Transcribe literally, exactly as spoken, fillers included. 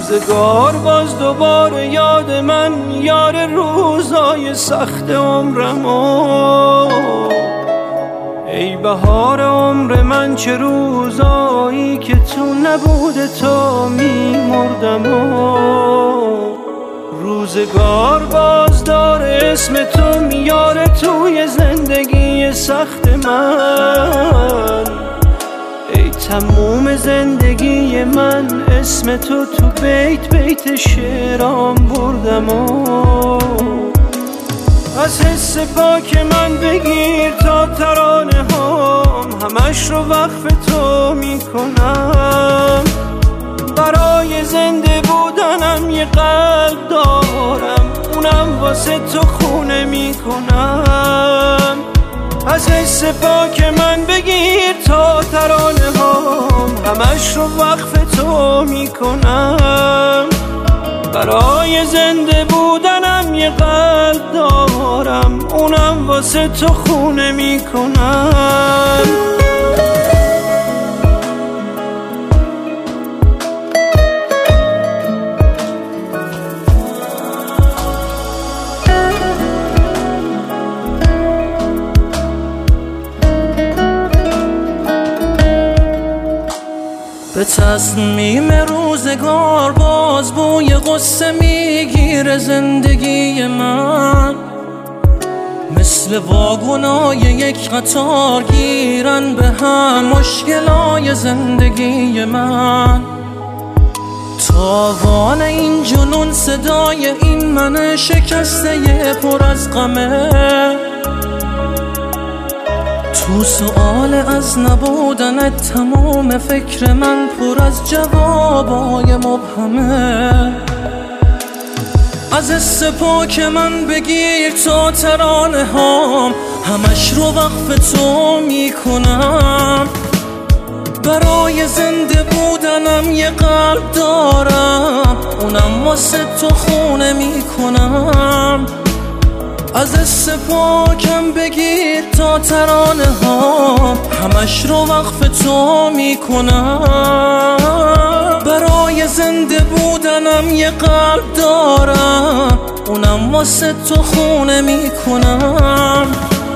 روزگار باز دوباره یاد من یار روزای سخت عمرمو. ای بهار عمر من چه روزایی که تو نبوده تا میمردم. روزگار باز داره اسم تو میاره توی زندگی سخت من. ای تموم زندگی من اسم تو تو بیت بیت شعرام بردم. از حس پاک من بگیر تا ترانه هام، همش رو وقف تو میکنم. برای زنده بودنم یه قلب دارم، اونم واسه تو خونه میکنم. از حس پاک من بگیر تا ترانه هام، همش رو وقف تو میکنم. برای زنده بودنم یه قلب دارم، اونم واسه تو خونه میکنم. به تصمیم روزگار باز بوی غصه میگیره زندگی من. مثل واگنای یک قطار گیرن به هم مشکلای زندگی من. تاوان این جنون صدای این من شکسته پر از غمه. تو سؤال از نبودنت تمام فکر من پر از جوابای مبهمه. از حس پاک من بگیر تا ترانه هام، همش رو وقف تو میکنم. برای زنده بودنم یه قلب دارم، اونم واسه تو خونه میکنم. از حس پاکم بگیر تا ترانه هام، همش رو وقف تو میکنم. برای زنده بودنم یه قلب دارم، اونم واسه تو خونه میکنم.